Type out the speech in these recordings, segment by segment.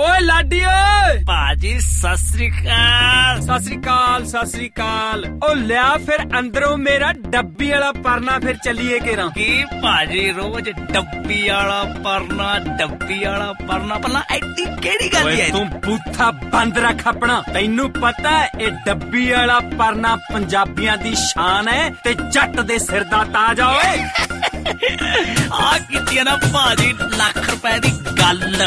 ਓਏ ਲਾਡੀ ਓਏ ਭਾਜੀ ਸਤਿ ਸ੍ਰੀ ਅਕਾਲ। ਸਤਿ ਸ੍ਰੀ ਅਕਾਲ ਸਤਿ ਸ੍ਰੀ ਅਕਾਲ। ਓ ਲਿਆ ਫਿਰ ਅੰਦਰੋਂ ਮੇਰਾ ਡੱਬੀ ਵਾਲਾ ਪਰਨਾ, ਫਿਰ ਚੱਲੀਏ ਕਿਰਾਂ। ਕੀ ਭਾਜੀ ਰੋਜ਼ ਡੱਬੀ ਵਾਲਾ ਪਰਨਾ, ਡੱਬੀ ਵਾਲਾ ਪਰਨਾ, ਪਹਿਲਾਂ ਐਡੀ ਕਿਹੜੀ ਗੱਲ ਹੈ? ਤੂੰ ਬੂਥਾ ਬੰਦ ਰੱਖ ਆਪਣਾ। ਤੈਨੂੰ ਪਤਾ ਇਹ ਡੱਬੀ ਵਾਲਾ ਪਰਨਾ ਪੰਜਾਬੀਆਂ ਦੀ ਸ਼ਾਨ ਹੈ ਤੇ ਜੱਟ ਦੇ ਸਿਰ ਦਾ ਤਾਜ ਆ। ਓਏ ਆ ਕੀਤੀ ਨਾ ਭਾਜੀ ਲੱਖ ਰੁਪਏ ਦੀ ਗੱਲ।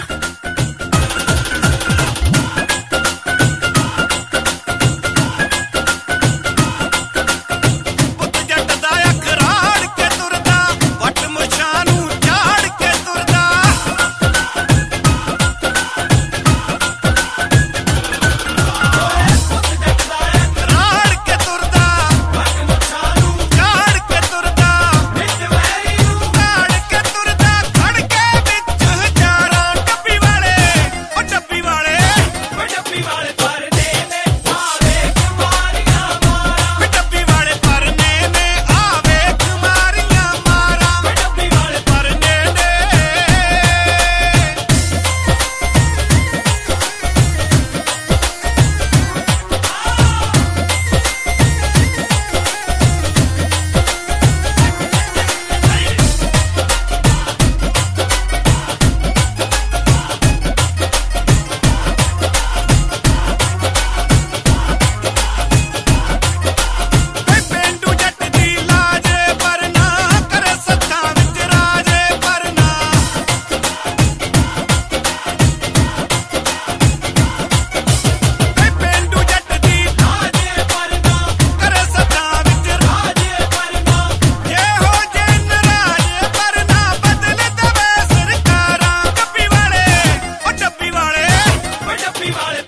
ਵਾਲੇ